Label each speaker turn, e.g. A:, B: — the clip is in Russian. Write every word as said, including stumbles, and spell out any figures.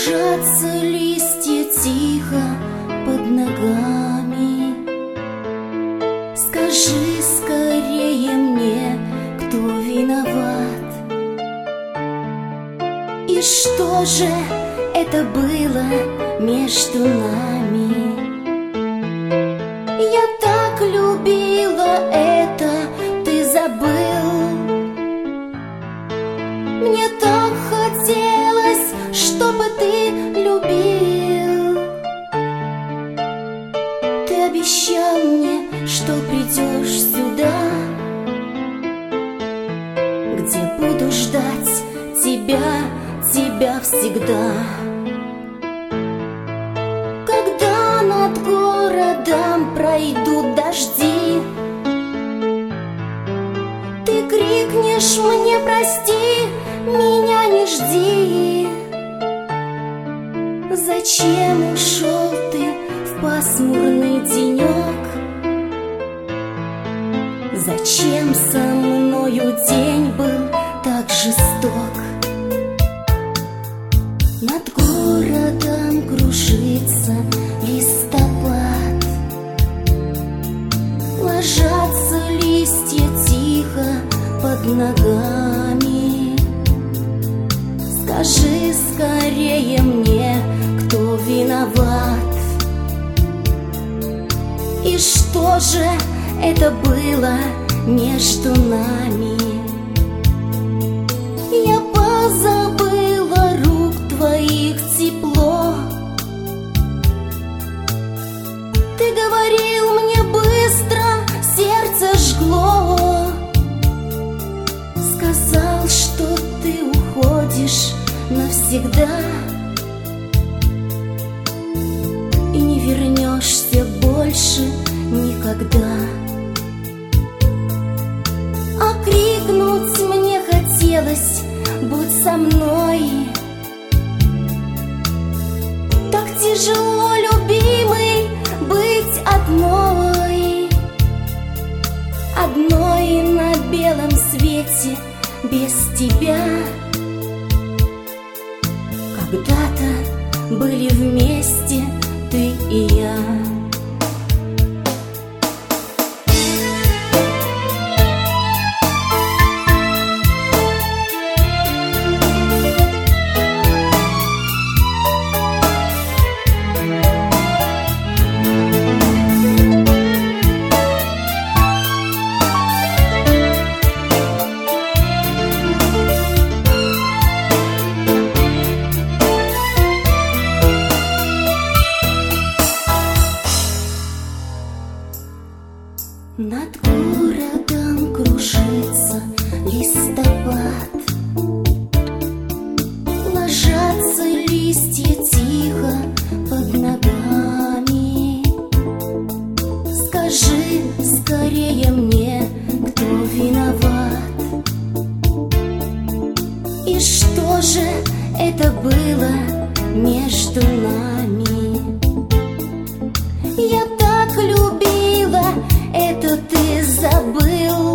A: Ложатся листья тихо под ногами. Скажи скорее мне, кто виноват? И что же это было между нами? Я так любила это, ты забыл. Мне так хотелось, чтобы ты любил. Ты обещал мне, что придешь сюда, где буду ждать тебя, тебя всегда. Когда над городом пройдут дожди, ты крикнешь мне: прости, меня не жди. Зачем ушел ты в пасмурный денек? Зачем со мною день был так жесток? Над городом кружится листопад, ложатся листья тихо под ногами. Скажи скорее мне, кто виноват? И что же это было между нами? Я позабыла рук твоих тепло. Ты говорил мне быстро, сердце жгло. Сказал, что ты уходишь навсегда и не вернешься больше никогда. А крикнуть мне хотелось: будь со мной. Так тяжело, любимый, быть одной, одной на белом свете без тебя. Когда-то были вместе ты и я. Над городом кружится листопад, ложатся листья тихо под ногами. Скажи скорее мне, кто виноват? И что же это было между нами? Я так любила, это ты забыл.